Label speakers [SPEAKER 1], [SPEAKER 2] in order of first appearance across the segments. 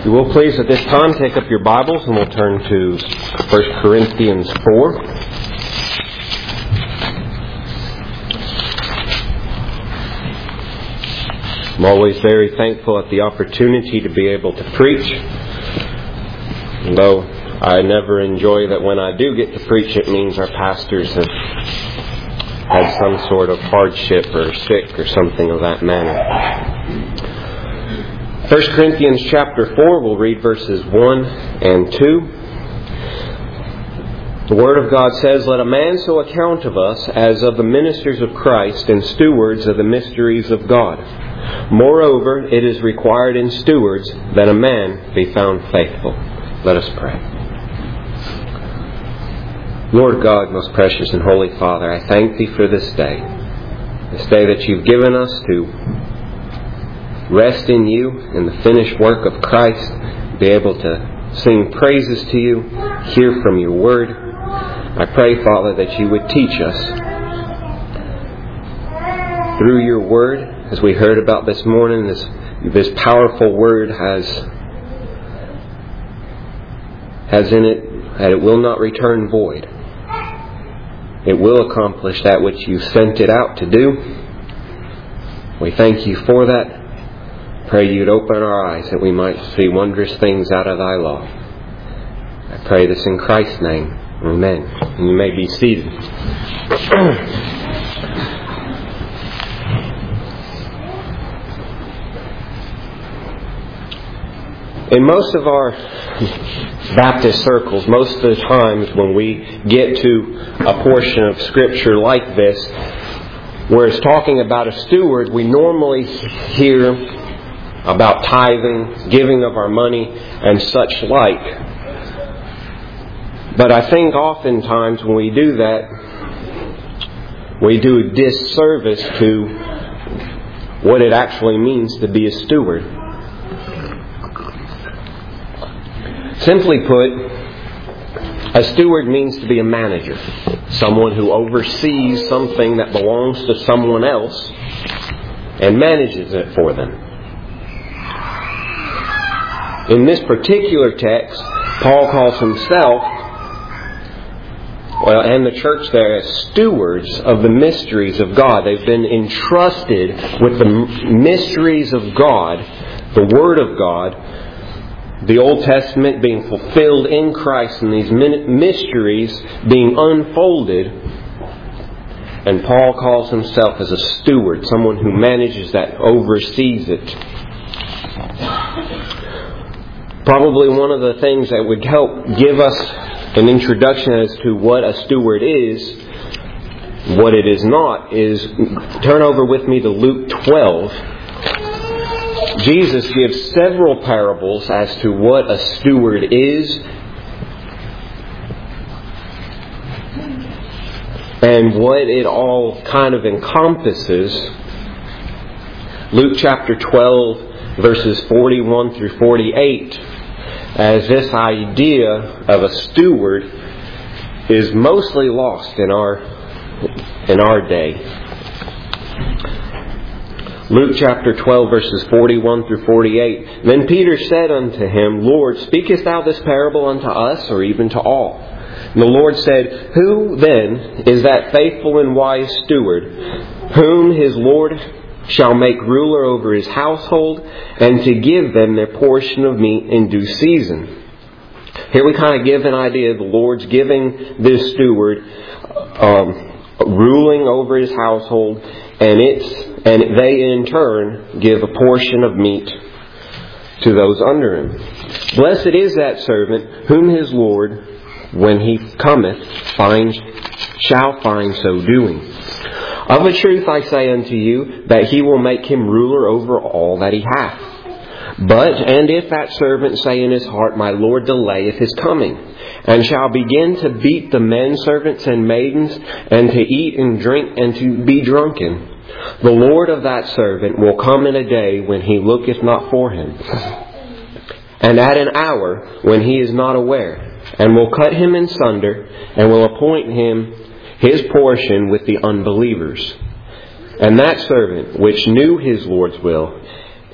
[SPEAKER 1] You will please at this time take up your Bibles and we'll turn to 1 Corinthians 4. I'm always very thankful at the opportunity to be able to preach. Though I never enjoy that when I do get to preach, it means our pastors have had some sort of hardship or sick or something of that manner. 1 Corinthians chapter 4, we'll read verses 1 and 2. The Word of God says, "Let a man so account of us as of the ministers of Christ and stewards of the mysteries of God. Moreover, it is required in stewards that a man be found faithful." Let us pray. Lord God, most precious and holy Father, I thank Thee for this day that You've given us to rest in You, in the finished work of Christ, be able to sing praises to You, hear from Your Word. I pray, Father, that You would teach us through Your Word, as we heard about this morning. This powerful Word has in it that it will not return void. It will accomplish that which You sent it out to do. We thank You for that. Pray You'd open our eyes that we might see wondrous things out of Thy law. I pray this in Christ's name. Amen. And you may be seated. In most of our Baptist circles, most of the times when we get to a portion of Scripture like this, where it's talking about a steward, we normally hear about tithing, giving of our money, and such like. But I think oftentimes when we do that, we do a disservice to what it actually means to be a steward. Simply put, a steward means to be a manager, someone who oversees something that belongs to someone else and manages it for them. In this particular text, Paul calls himself, and the church there, as stewards of the mysteries of God. They've been entrusted with the mysteries of God, the Word of God, the Old Testament being fulfilled in Christ, and these mysteries being unfolded. And Paul calls himself as a steward, someone who manages that, oversees it. Probably one of the things that would help give us an introduction as to what a steward is, what it is not, is turn over with me to Luke 12. Jesus gives several parables as to what a steward is and what it all kind of encompasses. Luke chapter 12, verses 41 through 48, as this idea of a steward is mostly lost in our day. Luke chapter 12, verses 41 through 48. "Then Peter said unto Him, Lord, speakest Thou this parable unto us, or even to all? And the Lord said, Who then is that faithful and wise steward, whom his Lord shall make ruler over his household, and to give them their portion of meat in due season?" Here we kind of give an idea of the Lord's giving this steward ruling over his household, and they in turn give a portion of meat to those under him. "Blessed is that servant whom his Lord, when he cometh, shall find so doing. Of a truth I say unto you, that he will make him ruler over all that he hath. And if that servant say in his heart, My Lord delayeth his coming, and shall begin to beat the men servants and maidens, and to eat and drink, and to be drunken, the Lord of that servant will come in a day when he looketh not for him, and at an hour when he is not aware, and will cut him in sunder, and will appoint him his portion with the unbelievers. And that servant which knew his Lord's will,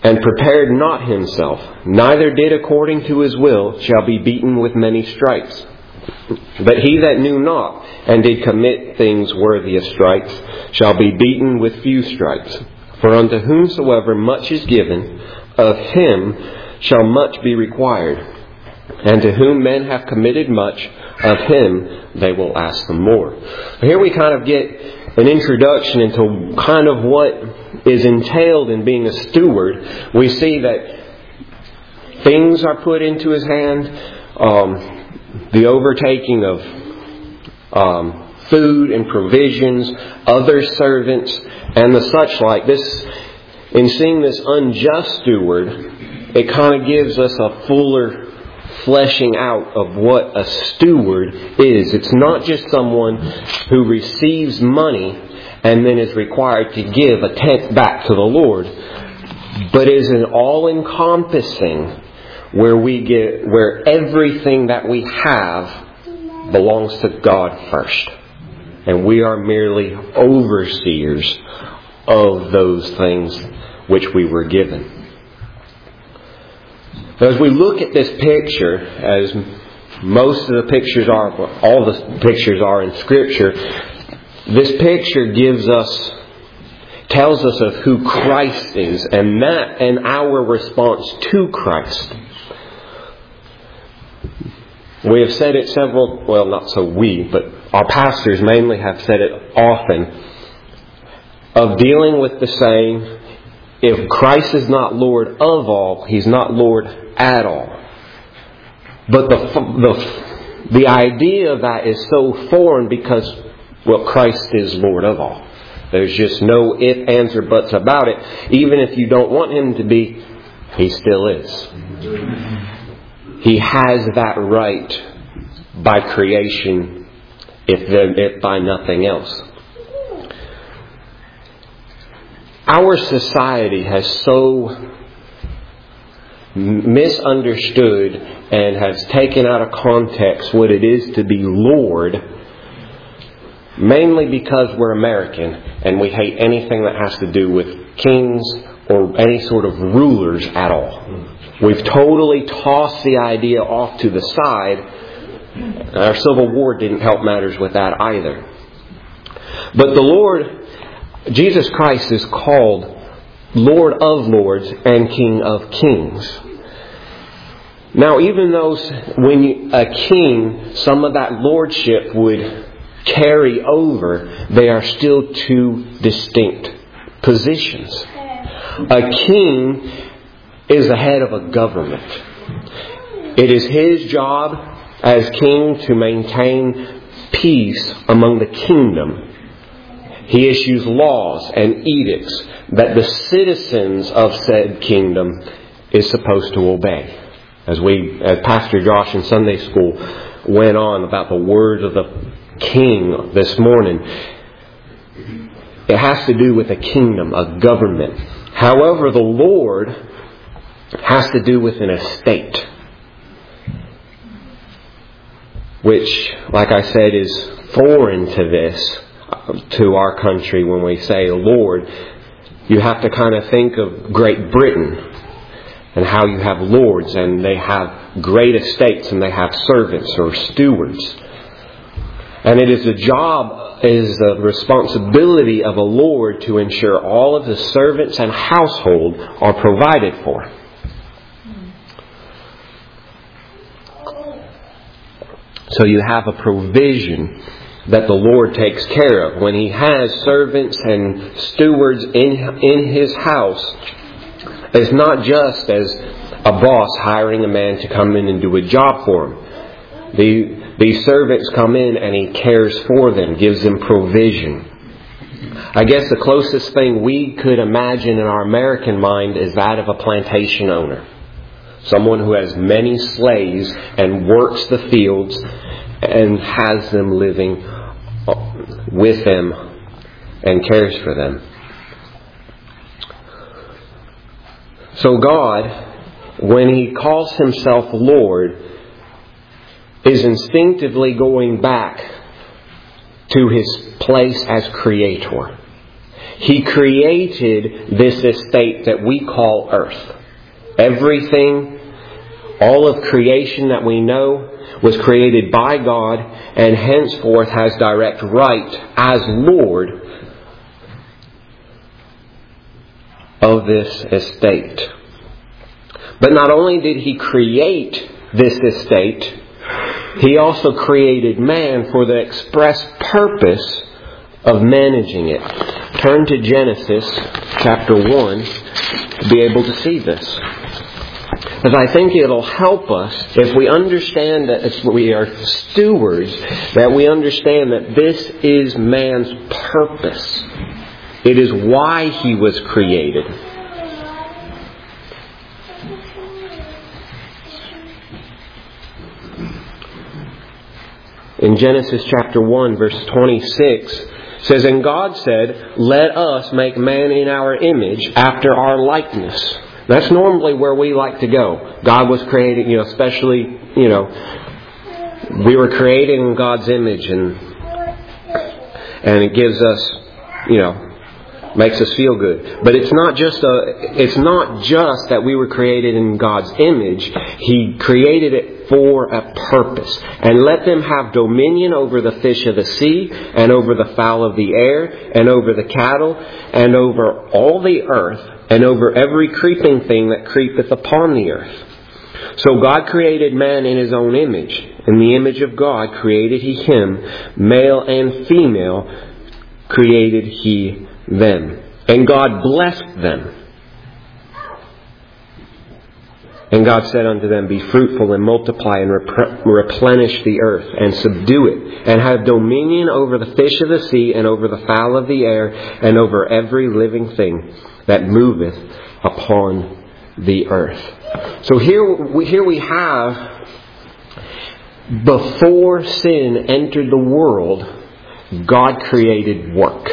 [SPEAKER 1] and prepared not himself, neither did according to his will, shall be beaten with many stripes. But he that knew not, and did commit things worthy of stripes, shall be beaten with few stripes. For unto whomsoever much is given, of him shall much be required. And to whom men have committed much, of him they will ask them more. Here we kind of get an introduction into kind of what is entailed in being a steward. We see that things are put into his hand, the overtaking of food and provisions, other servants, and the such like. This, in seeing this unjust steward, it kind of gives us a fuller fleshing out of what a steward is. It's not just someone who receives money and then is required to give a tenth back to the Lord, but is an all-encompassing where everything that we have belongs to God first. And we are merely overseers of those things which we were given. As we look at this picture, as most of the pictures are, all the pictures are in Scripture, this picture tells us of who Christ is, and our response to Christ. We have said it not so we, but our pastors mainly have said it often, of dealing with the saying, if Christ is not Lord of all, He's not Lord at all. But the idea of that is so foreign because, Christ is Lord of all. There's just no ifs, ands, or buts about it. Even if you don't want Him to be, He still is. He has that right by creation, if by nothing else. Our society has so misunderstood and has taken out of context what it is to be Lord, mainly because we're American and we hate anything that has to do with kings or any sort of rulers at all. We've totally tossed the idea off to the side. Our Civil War didn't help matters with that either. But the Lord, Jesus Christ, is called Lord of Lords and King of Kings. Now, even though when a king, some of that lordship would carry over, they are still two distinct positions. A king is the head of a government. It is his job as king to maintain peace among the kingdom. He issues laws and edicts that the citizens of said kingdom is supposed to obey. As Pastor Josh in Sunday school went on about the words of the king this morning, it has to do with a kingdom, a government. However, the Lord has to do with an estate, which, like I said, is foreign to our country. When we say Lord, you have to kind of think of Great Britain and how you have lords and they have great estates and they have servants or stewards. And it is the responsibility of a lord to ensure all of the servants and household are provided for. So you have a provision that the Lord takes care of. When He has servants and stewards in His house, it's not just as a boss hiring a man to come in and do a job for him. These servants come in and He cares for them, gives them provision. I guess the closest thing we could imagine in our American mind is that of a plantation owner. Someone who has many slaves and works the fields and has them living with them and cares for them. So God, when He calls Himself Lord, is instinctively going back to His place as Creator. He created this estate that we call earth. Everything, all of creation that we know, was created by God and henceforth has direct right as Lord of this estate. But not only did He create this estate, He also created man for the express purpose of managing it. Turn to Genesis chapter 1 to be able to see this. As I think it'll help us if we understand that we are stewards, that we understand that this is man's purpose. It is why he was created. In Genesis chapter 1 verse 26, it says, "And God said, let us make man in our image after our likeness." That's normally where we like to go. God was creating, especially, we were created in God's image and it gives us, makes us feel good. But it's not just that we were created in God's image. He created it for a purpose. "And let them have dominion over the fish of the sea, and over the fowl of the air, and over the cattle, and over all the earth, and over every creeping thing that creepeth upon the earth." So God created man in His own image. In the image of God created He him, male and female created He them. And God blessed them. And God said unto them, "Be fruitful and multiply and replenish the earth and subdue it, and have dominion over the fish of the sea and over the fowl of the air and over every living thing that moveth upon the earth." So here we have, before sin entered the world, God created work.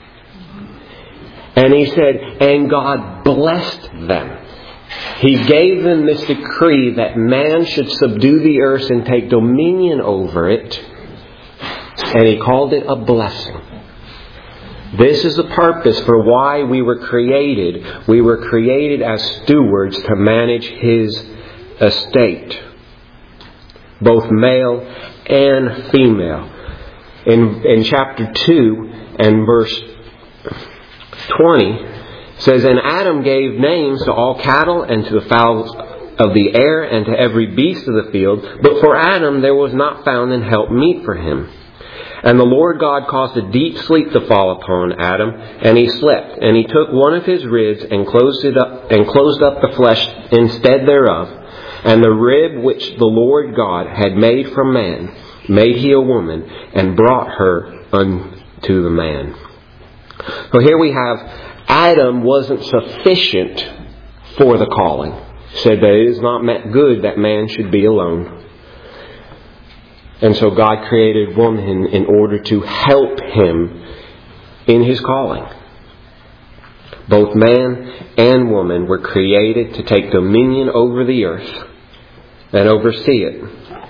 [SPEAKER 1] And He said, and God blessed them. He gave them this decree that man should subdue the earth and take dominion over it. And He called it a blessing. This is the purpose for why we were created. We were created as stewards to manage His estate. Both male and female. In chapter 2 and verse 20, says, "And Adam gave names to all cattle and to the fowls of the air and to every beast of the field. But for Adam there was not found an help meet for him. And the Lord God caused a deep sleep to fall upon Adam, and he slept. And He took one of his ribs and closed up the flesh instead thereof. And the rib which the Lord God had made from man made He a woman, and brought her unto the man." So here we have, Adam wasn't sufficient for the calling. He said that it is not good that man should be alone. And so God created woman in order to help him in his calling. Both man and woman were created to take dominion over the earth and oversee it.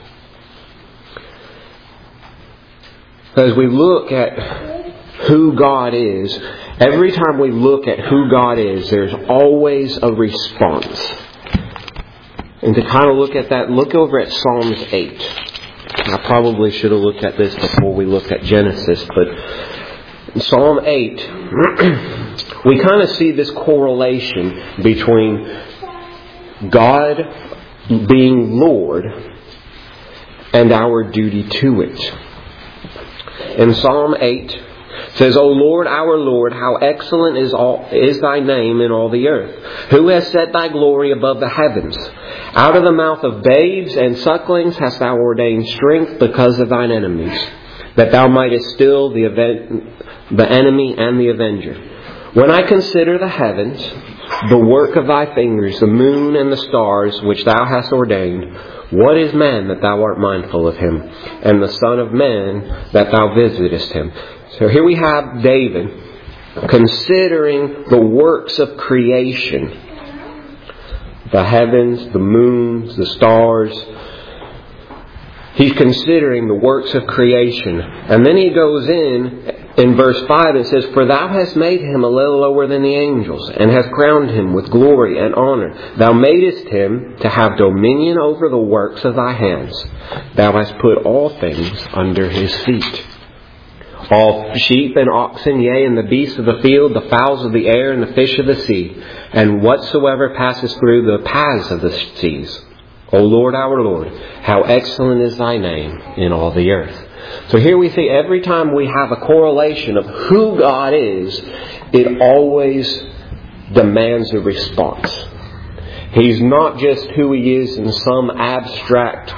[SPEAKER 1] As we look at who God is, every time we look at who God is, there's always a response. And to kind of look at that, look over at Psalms 8. I probably should have looked at this before we looked at Genesis, but in Psalm 8, we kind of see this correlation between God being Lord and our duty to it. In Psalm 8, it says, "O Lord, our Lord, how excellent is Thy name in all the earth. Who has set Thy glory above the heavens? Out of the mouth of babes and sucklings hast Thou ordained strength because of Thine enemies, that Thou mightest still the enemy and the avenger. When I consider the heavens, the work of Thy fingers, the moon and the stars which Thou hast ordained, what is man that Thou art mindful of him, and the son of man that Thou visitest him?" So here we have David considering the works of creation. The heavens, the moons, the stars. He's considering the works of creation. And then he goes in in verse 5 it says, "For thou hast made him a little lower than the angels, and hast crowned him with glory and honor. Thou madest him to have dominion over the works of thy hands. Thou hast put all things under his feet. All sheep and oxen, yea, and the beasts of the field, the fowls of the air, and the fish of the sea, and whatsoever passes through the paths of the seas. O Lord, our Lord, how excellent is thy name in all the earth." So here we see every time we have a correlation of who God is, it always demands a response. He's not just who He is in some abstract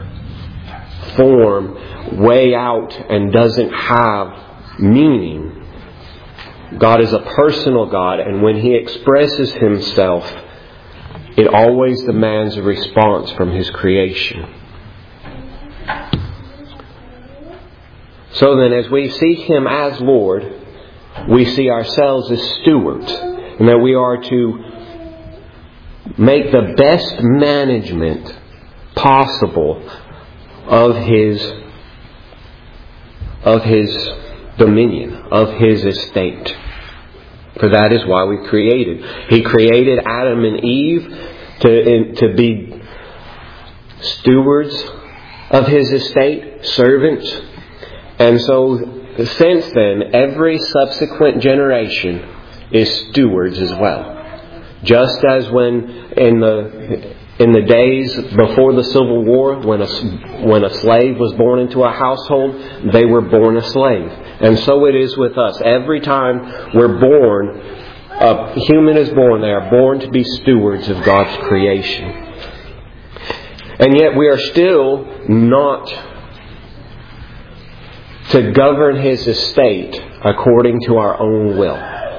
[SPEAKER 1] form, way out, and doesn't have meaning. God is a personal God, and when He expresses Himself, it always demands a response from His creation. So then, as we see Him as Lord, we see ourselves as stewards, and that we are to make the best management possible of His dominion, of His estate. For that is why we created. He created Adam and Eve to be stewards of His estate, servants. And so, since then, every subsequent generation is stewards as well. Just as when in the days before the Civil War, when a slave was born into a household, they were born a slave. And so it is with us. Every time we're born, a human is born, they are born to be stewards of God's creation. And yet we are still not to govern His estate according to our own will.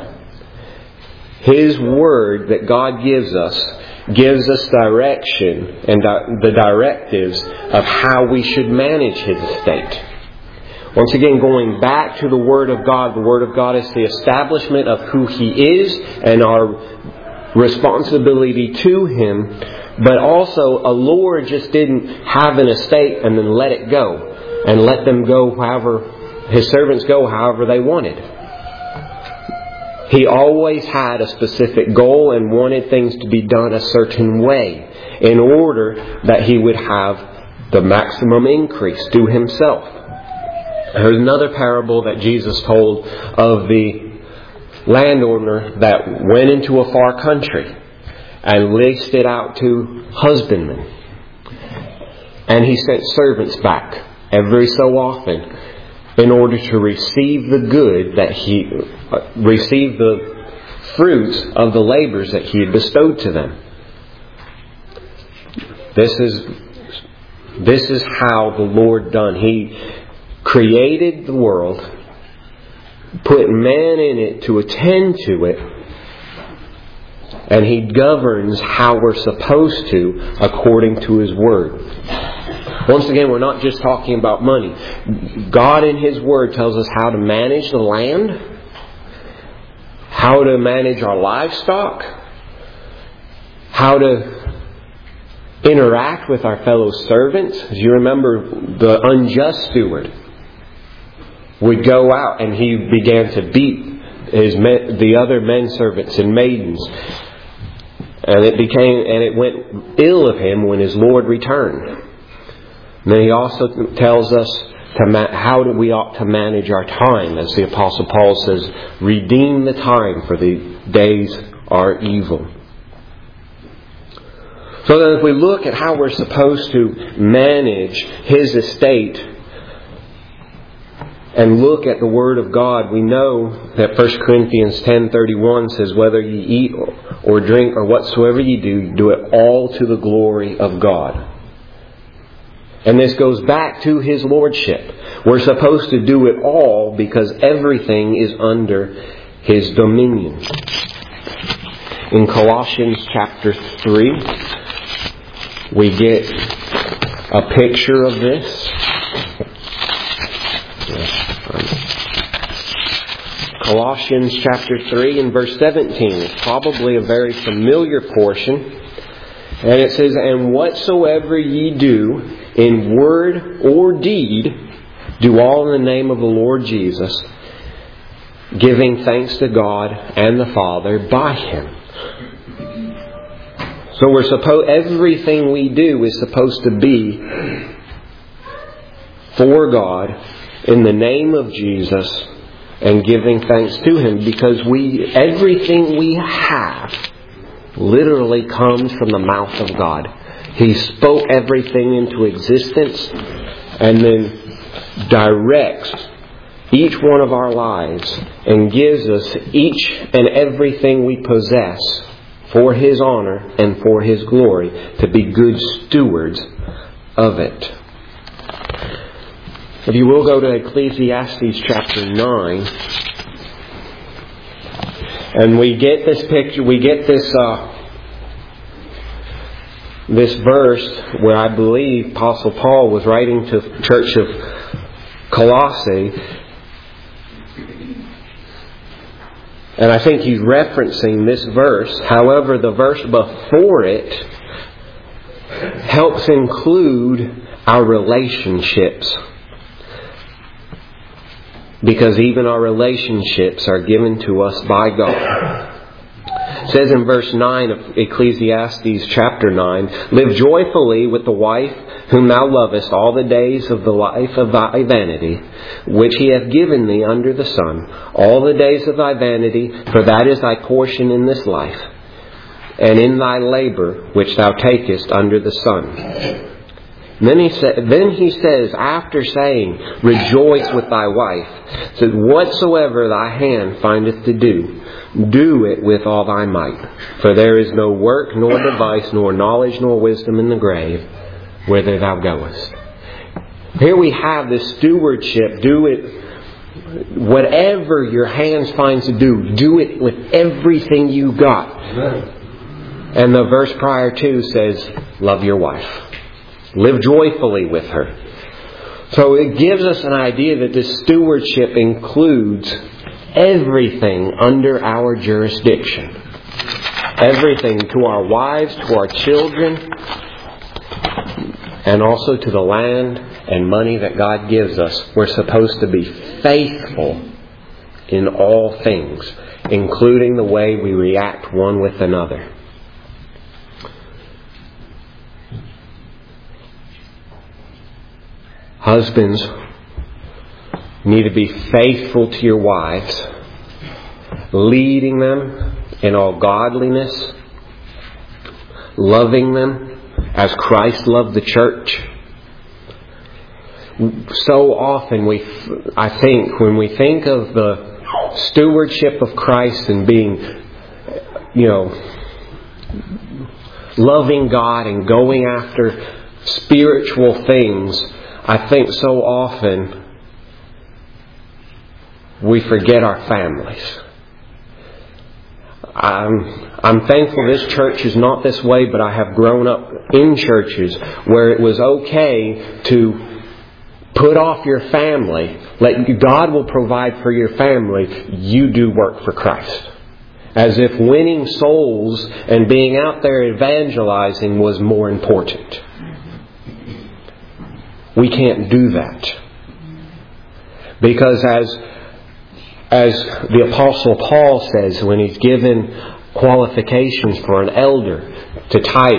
[SPEAKER 1] His Word that God gives us direction and the directives of how we should manage His estate. Once again, going back to the Word of God is the establishment of who He is and our responsibility to Him. But also, a Lord just didn't have an estate and then let it go. And let them go His servants go however they wanted. He always had a specific goal and wanted things to be done a certain way in order that He would have the maximum increase to Himself. There's another parable that Jesus told of the landowner that went into a far country and leased it out to husbandmen. And he sent servants back every so often in order to receive the good that he received the fruits of the labors that He had bestowed to them. This is how the Lord done. He created the world, put man in it to attend to it, and He governs how we're supposed to according to His Word. Once again, we're not just talking about money. God in His Word tells us how to manage the land, how to manage our livestock, how to interact with our fellow servants. As you remember, the unjust steward would go out and he began to beat the other men servants and maidens. And it went ill of him when his Lord returned. And then He also tells us how we ought to manage our time. As the Apostle Paul says, redeem the time, for the days are evil. So then if we look at how we're supposed to manage His estate and look at the Word of God, we know that 1 Corinthians 10:31 says, "Whether ye eat or drink or whatsoever ye do it all to the glory of God." And this goes back to His Lordship. We're supposed to do it all because everything is under His dominion. In Colossians chapter 3, we get a picture of this. Colossians chapter 3 and verse 17 is probably a very familiar portion. And it says, "And whatsoever ye do in word or deed, do all in the name of the Lord Jesus, giving thanks to God and the Father by Him. So everything we do is supposed to be for God in the name of Jesus and giving thanks to Him, because everything we have literally comes from the mouth of God. He spoke everything into existence and then directs each one of our lives and gives us each and everything we possess for His honor and for His glory, to be good stewards of it. If you will go to Ecclesiastes chapter 9, and we get this picture, we get this verse where I believe Apostle Paul was writing to the church of Colossae. And I think he's referencing this verse. However, the verse before it helps include our relationships. Because even our relationships are given to us by God. It says in verse 9 of Ecclesiastes chapter 9, "Live joyfully with the wife whom thou lovest all the days of the life of thy vanity, which He hath given thee under the sun, all the days of thy vanity, for that is thy portion in this life, and in thy labour which thou takest under the sun." Then he says, after saying, "Rejoice with thy wife," says, "Whatsoever thy hand findeth to do, do it with all thy might. For there is no work, nor device, nor knowledge, nor wisdom in the grave, whither thou goest." Here we have this stewardship. Do it, whatever your hands find to do it with everything you got. And the verse prior to says, love your wife. Live joyfully with her. So it gives us an idea that this stewardship includes everything under our jurisdiction. Everything, to our wives, to our children, and also to the land and money that God gives us. We're supposed to be faithful in all things, including the way we react one with another. Husbands need to be faithful to your wives, leading them in all godliness, loving them as Christ loved the church. So often I think when we think of the stewardship of Christ and being, loving God and going after spiritual things, I think so often we forget our families. I'm thankful this church is not this way, but I have grown up in churches where it was okay to put off your family. God will provide for your family. You do work for Christ. As if winning souls and being out there evangelizing was more important. We can't do that. Because as the Apostle Paul says when he's given qualifications for an elder to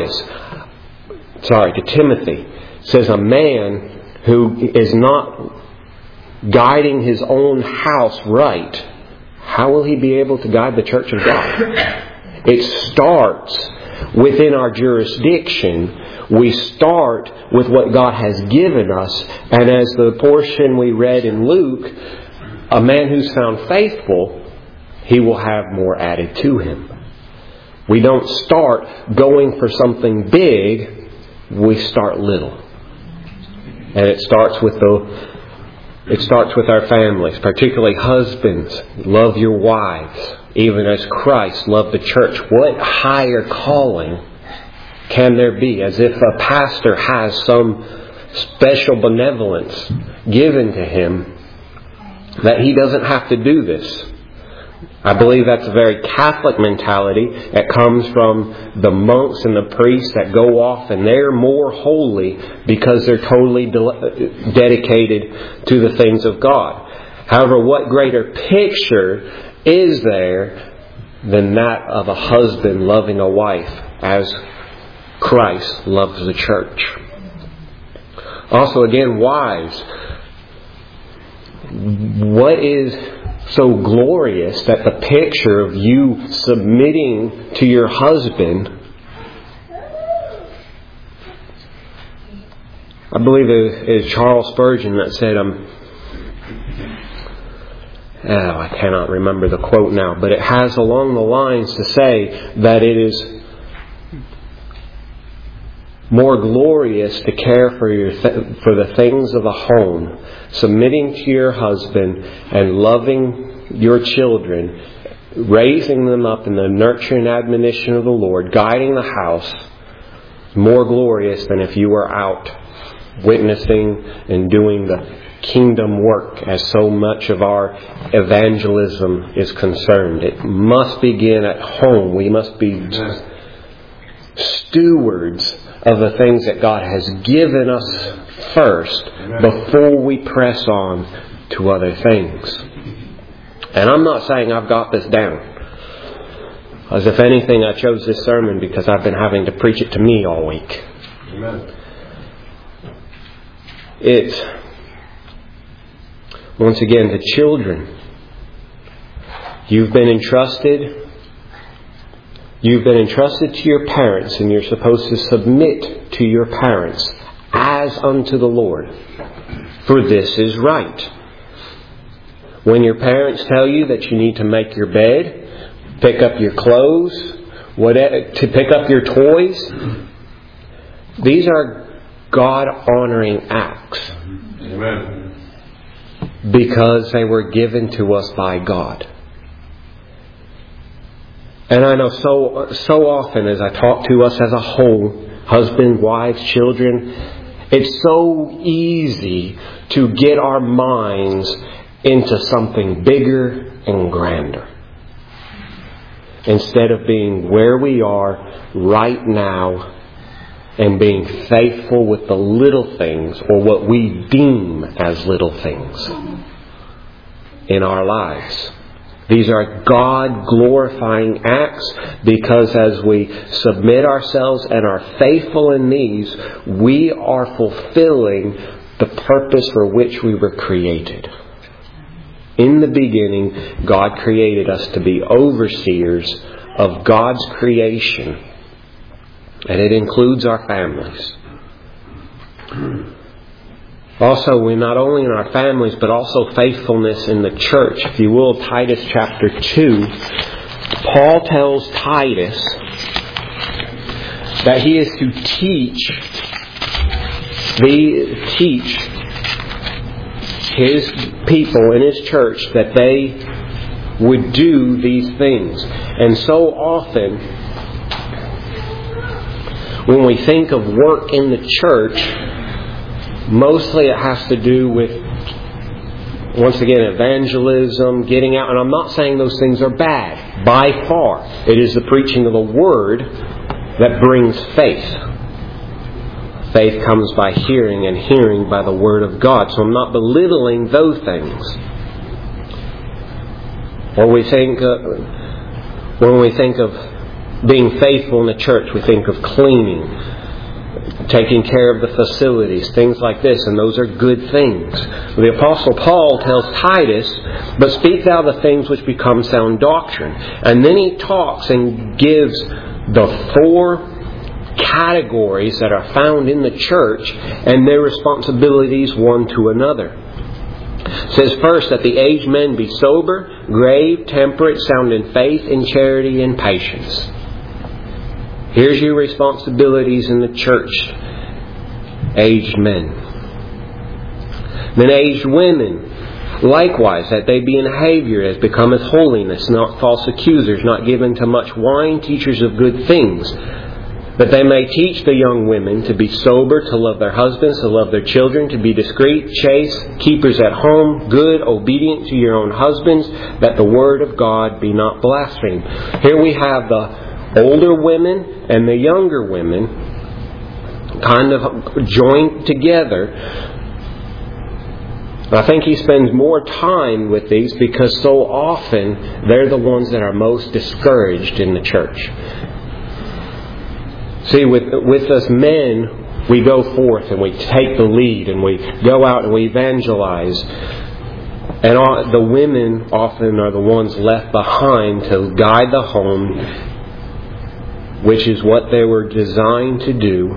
[SPEAKER 1] Timothy, says a man who is not guiding his own house right, how will he be able to guide the church of God? It starts within our jurisdiction. We start with what God has given us. And as the portion we read in Luke, a man who's found faithful, he will have more added to him. We don't start going for something big. We start little. And it starts with our families, particularly husbands. Love your wives, even as Christ loved the church. What higher calling can there be? As if a pastor has some special benevolence given to him that he doesn't have to do this. I believe that's a very Catholic mentality. It comes from the monks and the priests that go off and they're more holy because they're totally dedicated to the things of God. However, what greater picture is there than that of a husband loving a wife as Christ loves the church? Also, again, wives, what is so glorious that the picture of you submitting to your husband, I believe it is Charles Spurgeon that said, I cannot remember the quote now, but it has along the lines to say that it is more glorious to care for the things of the home, submitting to your husband and loving your children, raising them up in the nurture and admonition of the Lord, guiding the house, more glorious than if you were out witnessing and doing the kingdom work as so much of our evangelism is concerned. It must begin at home. We must be stewards of the things that God has given us first before we press on to other things. And I'm not saying I've got this down. As if anything, I chose this sermon because I've been having to preach it to me all week. Amen. It's, once again, to children. You've been entrusted to your parents, and you're supposed to submit to your parents as unto the Lord. For this is right. When your parents tell you that you need to make your bed, pick up your clothes, to pick up your toys, these are God-honoring acts. Amen. Because they were given to us by God. And I know so often as I talk to us as a whole, husband, wives, children, it's so easy to get our minds into something bigger and grander, instead of being where we are right now and being faithful with the little things, or what we deem as little things in our lives. These are God-glorifying acts, because as we submit ourselves and are faithful in these, we are fulfilling the purpose for which we were created. In the beginning, God created us to be overseers of God's creation, and it includes our families. Also, we're not only in our families, but also faithfulness in the church. If you will, Titus chapter 2, Paul tells Titus that he is to teach his people in his church that they would do these things. And so often, when we think of work in the church, mostly it has to do with, once again, evangelism, getting out. And I'm not saying those things are bad. By far. It is the preaching of the Word that brings faith. Faith comes by hearing, and hearing by the Word of God. So I'm not belittling those things. When we think of being faithful in the church, we think of cleaning, taking care of the facilities, things like this, and those are good things. The Apostle Paul tells Titus, "But speak thou the things which become sound doctrine." And then he talks and gives the 4 categories that are found in the church and their responsibilities one to another. It says first that the aged men be sober, grave, temperate, sound in faith, in charity, and patience. Here's your responsibilities in the church, aged men. Then aged women, likewise, that they be in behavior as becometh holiness, not false accusers, not given to much wine, teachers of good things, that they may teach the young women to be sober, to love their husbands, to love their children, to be discreet, chaste, keepers at home, good, obedient to your own husbands, that the word of God be not blasphemed. Here we have the older women and the younger women kind of joined together I think he spends more time with these because so often they're the ones that are most discouraged in the church. See, with us men, we go forth and we take the lead and we go out and we evangelize. And the women often are the ones left behind to guide the home, which is what they were designed to do.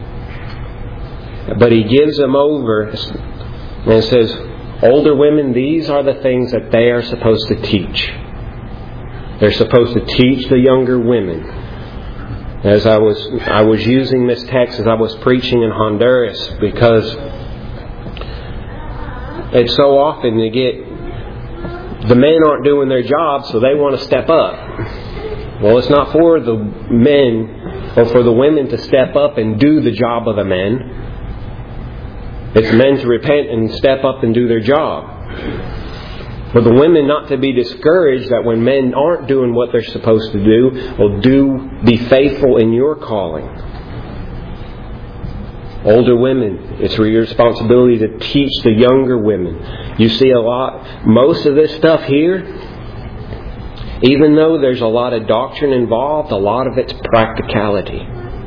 [SPEAKER 1] But he gives them over and says, older women, these are the things that they are supposed to teach. They're supposed to teach the younger women. As I was using this text as I was preaching in Honduras, because it's so often you get the men aren't doing their job, so they want to step up. Well, it's not for the men or for the women to step up and do the job of the men. It's men to repent and step up and do their job. For the women not to be discouraged that when men aren't doing what they're supposed to do, well, be faithful in your calling. Older women, it's your responsibility to teach the younger women. You see most of this stuff here, even though there's a lot of doctrine involved, a lot of it's practicality.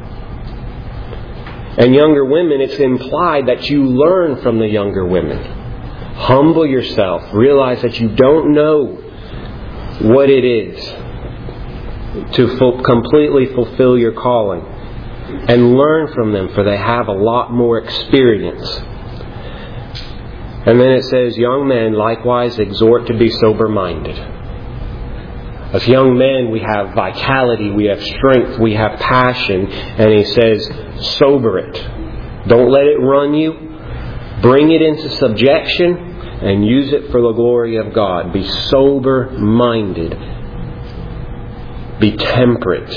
[SPEAKER 1] And younger women, it's implied that you learn from the younger women. Humble yourself. Realize that you don't know what it is to completely fulfill your calling. And learn from them, for they have a lot more experience. And then it says, young men likewise exhort to be sober-minded. As young men, we have vitality, we have strength, we have passion. And he says, sober it. Don't let it run you. Bring it into subjection and use it for the glory of God. Be sober-minded. Be temperate.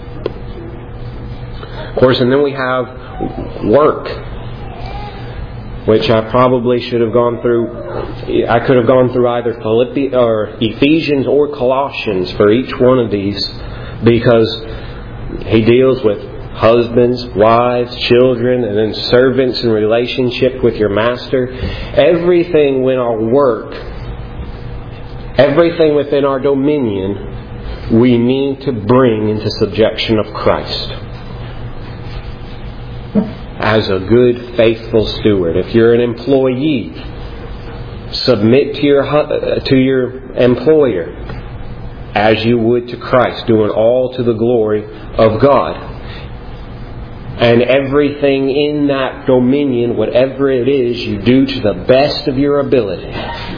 [SPEAKER 1] Of course, and then we have work, which I probably should have gone through. I could have gone through either Ephesians or Colossians for each one of these, because he deals with husbands, wives, children, and then servants in relationship with your master. Everything in our work, everything within our dominion, we need to bring into subjection of Christ. As a good, faithful steward. If you're an employee, submit to your employer as you would to Christ, doing all to the glory of God. And everything in that dominion, whatever it is, you do to the best of your ability.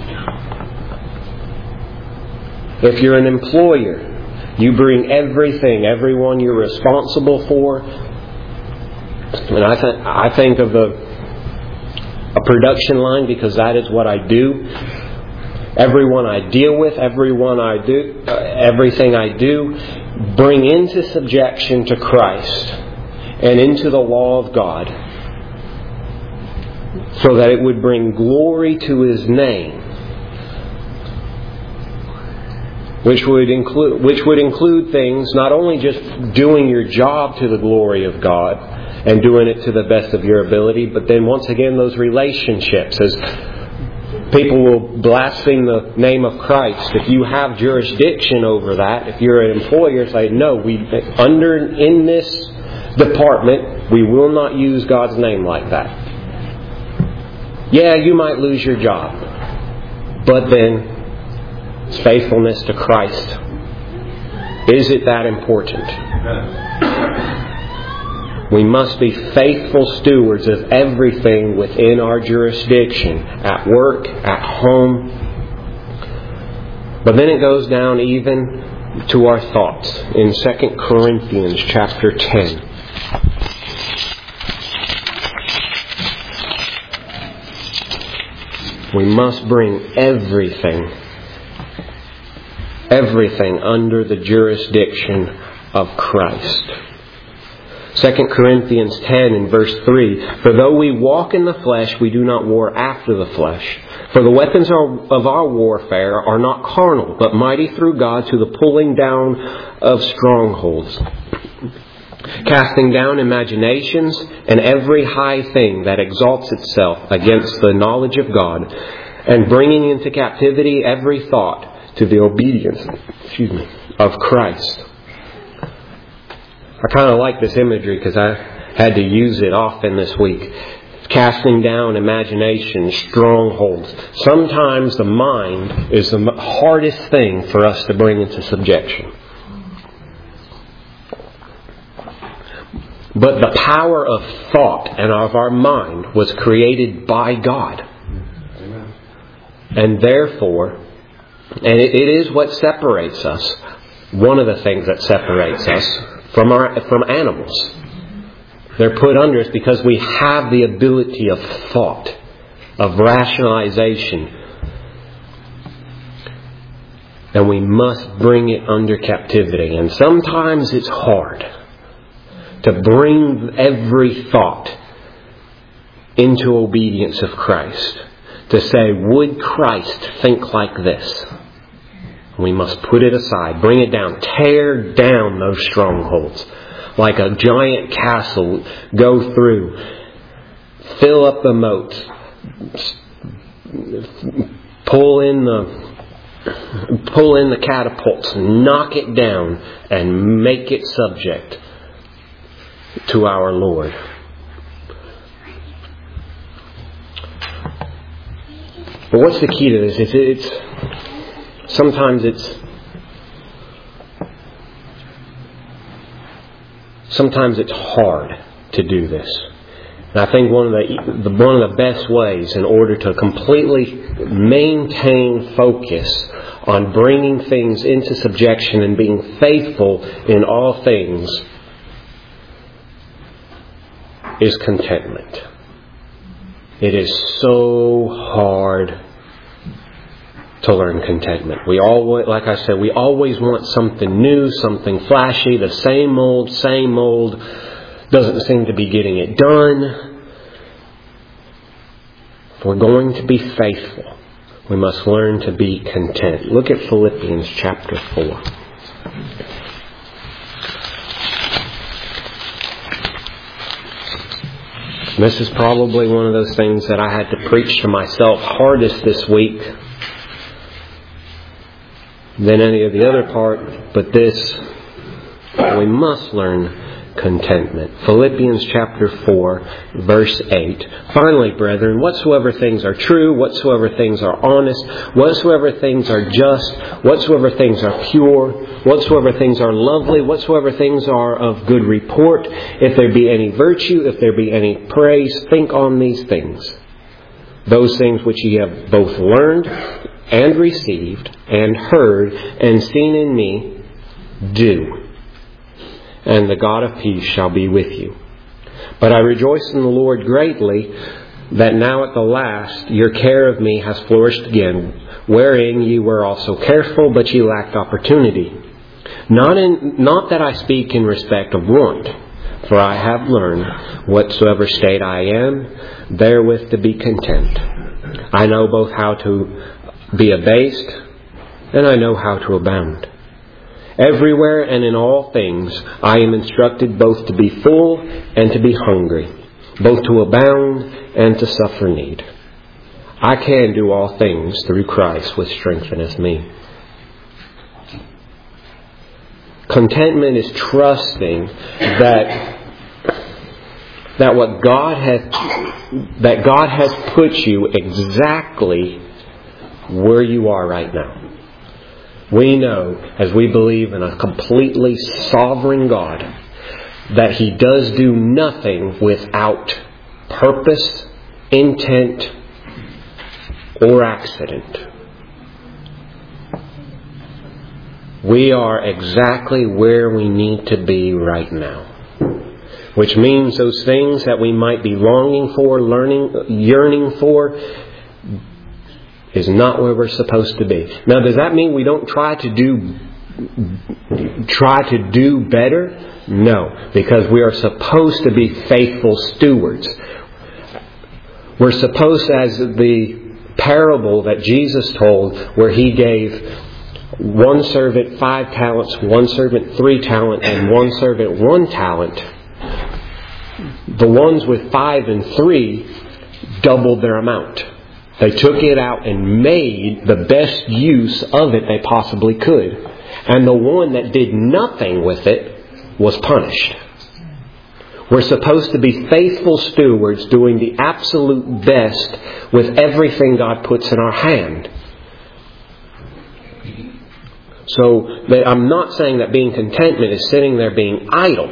[SPEAKER 1] If you're an employer, you bring everyone you're responsible for. And I think of a production line, because that is what I do. Everyone I deal with, everything I do, bring into subjection to Christ and into the law of God, so that it would bring glory to His name, which would include things not only just doing your job to the glory of God and doing it to the best of your ability, but then once again those relationships. As people will blaspheme the name of Christ, if you have jurisdiction over that, if you're an employer, say, no, in this department, we will not use God's name like that. Yeah, you might lose your job, but then it's faithfulness to Christ. Is it that important? We must be faithful stewards of everything within our jurisdiction, at work, at home. But then it goes down even to our thoughts in 2 Corinthians chapter 10. We must bring everything under the jurisdiction of Christ. 2 Corinthians 10 and verse 3, for though we walk in the flesh, we do not war after the flesh. For the weapons of our warfare are not carnal, but mighty through God to the pulling down of strongholds, casting down imaginations and every high thing that exalts itself against the knowledge of God, and bringing into captivity every thought to the obedience of Christ. I kind of like this imagery because I had to use it often this week. Casting down imagination, strongholds. Sometimes the mind is the hardest thing for us to bring into subjection. But the power of thought and of our mind was created by God. And therefore, and it is what separates us, one of the things that separates us from animals. They're put under us because we have the ability of thought, of rationalization. And we must bring it under captivity. And sometimes it's hard to bring every thought into obedience of Christ. To say, would Christ think like this? We must put it aside, bring it down, tear down those strongholds. Like a giant castle, go through, fill up the moats, pull in the catapults, knock it down, and make it subject to our Lord. But what's the key to this? Sometimes it's hard to do this. And I think one of the best ways in order to completely maintain focus on bringing things into subjection and being faithful in all things is contentment. It is so hard to learn contentment. We always, like I said, we always want something new, something flashy. The same old doesn't seem to be getting it done. If we're going to be faithful, we must learn to be content. Look at Philippians chapter 4. This is probably one of those things that I had to preach to myself hardest this week than any of the other part, but this, we must learn contentment. Philippians chapter 4, verse 8. Finally, brethren, whatsoever things are true, whatsoever things are honest, whatsoever things are just, whatsoever things are pure, whatsoever things are lovely, whatsoever things are of good report, if there be any virtue, if there be any praise, think on these things. Those things which ye have both learned and received and heard and seen in me, do. And the God of peace shall be with you. But I rejoice in the Lord greatly that now at the last your care of me has flourished again, wherein ye were also careful, but ye lacked opportunity. Not that I speak in respect of want, for I have learned, whatsoever state I am, therewith to be content. I know both how to be abased, and I know how to abound. Everywhere and in all things I am instructed both to be full and to be hungry, both to abound and to suffer need. I can do all things through Christ which strengtheneth me. Contentment is trusting that God has put you exactly where you are right now. We know, as we believe in a completely sovereign God, that He does do nothing without purpose, intent, or accident. We are exactly where we need to be right now. Which means those things that we might be longing for, yearning for, is not where we're supposed to be. Now, does that mean we don't try to do better? No, because we are supposed to be faithful stewards. We're supposed, as the parable that Jesus told, where He gave one servant 5 talents, one servant 3 talents, and one servant 1 talent. The ones with 5 and 3 doubled their amount. They took it out and made the best use of it they possibly could. And the one that did nothing with it was punished. We're supposed to be faithful stewards, doing the absolute best with everything God puts in our hand. So I'm not saying that being contentment is sitting there being idle.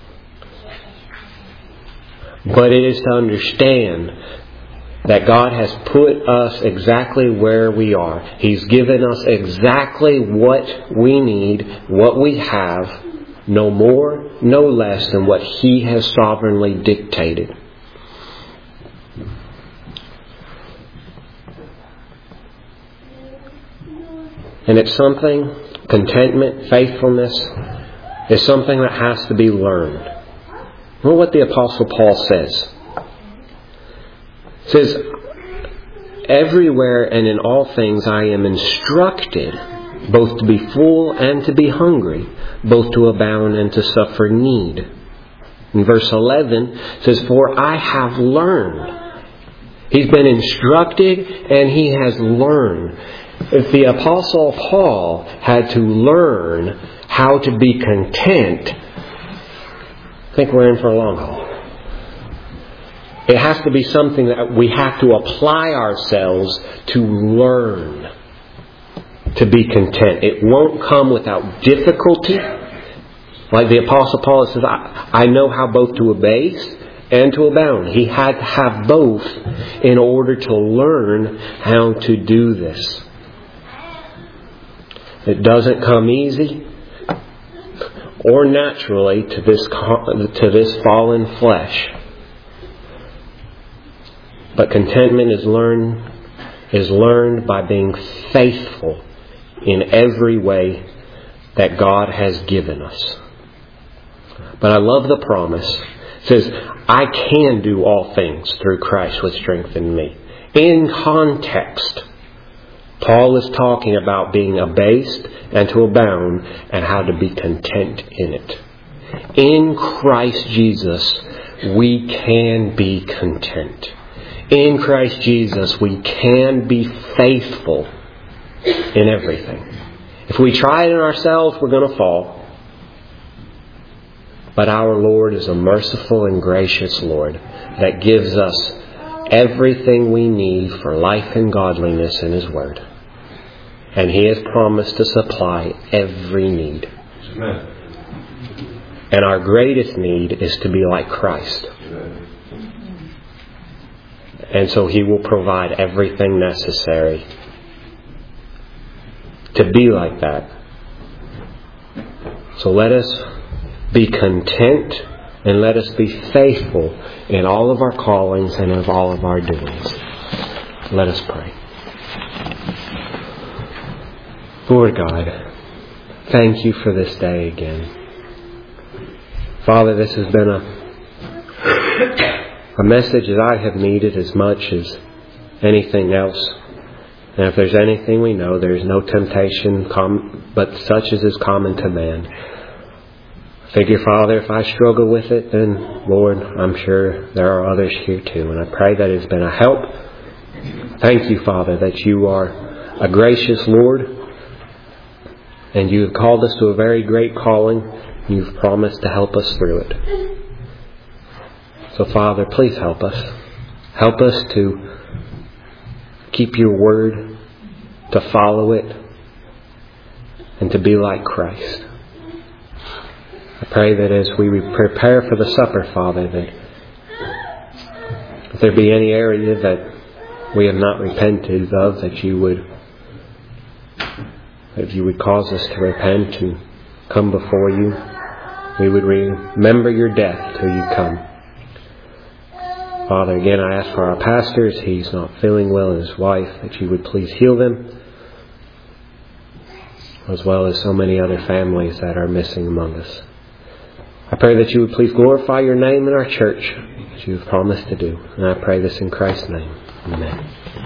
[SPEAKER 1] But it is to understand that God has put us exactly where we are. He's given us exactly what we need, what we have, no more, no less than what He has sovereignly dictated. And it's something, contentment, faithfulness, is something that has to be learned. Well, what the Apostle Paul says. It says, everywhere and in all things I am instructed, both to be full and to be hungry, both to abound and to suffer need. In verse 11, it says, for I have learned. He's been instructed and he has learned. If the Apostle Paul had to learn how to be content, I think we're in for a long haul. It has to be something that we have to apply ourselves to learn to be content. It won't come without difficulty. Like the Apostle Paul says, I know how both to abase and to abound. He had to have both in order to learn how to do this. It doesn't come easy or naturally to this fallen flesh. But contentment is learned by being faithful in every way that God has given us. But I love the promise. It says, I can do all things through Christ which strengthens me. In context, Paul is talking about being abased and to abound and how to be content in it. In Christ Jesus, we can be content. In Christ Jesus, we can be faithful in everything. If we try it in ourselves, we're going to fall. But our Lord is a merciful and gracious Lord that gives us everything we need for life and godliness in His Word. And He has promised to supply every need. Amen. And our greatest need is to be like Christ. Amen. And so He will provide everything necessary to be like that. So let us be content and let us be faithful in all of our callings and of all of our doings. Let us pray. Lord God, thank You for this day again. Father, this has been a message that I have needed as much as anything else. And if there's anything we know, there is no temptation but such as is common to man. I figure, Father, if I struggle with it, then, Lord, I'm sure there are others here too. And I pray that it's been a help. Thank You, Father, that You are a gracious Lord. And You have called us to a very great calling. You've promised to help us through it. So, Father, please help us. Help us to keep Your Word, to follow it, and to be like Christ. I pray that as we prepare for the supper, Father, that if there be any area that we have not repented of, that You would cause us to repent and come before You. We would remember Your death till You come. Father, again, I ask for our pastor as he's not feeling well, and his wife, that You would please heal them, as well as so many other families that are missing among us. I pray that You would please glorify Your name in our church, as You have promised to do. And I pray this in Christ's name. Amen.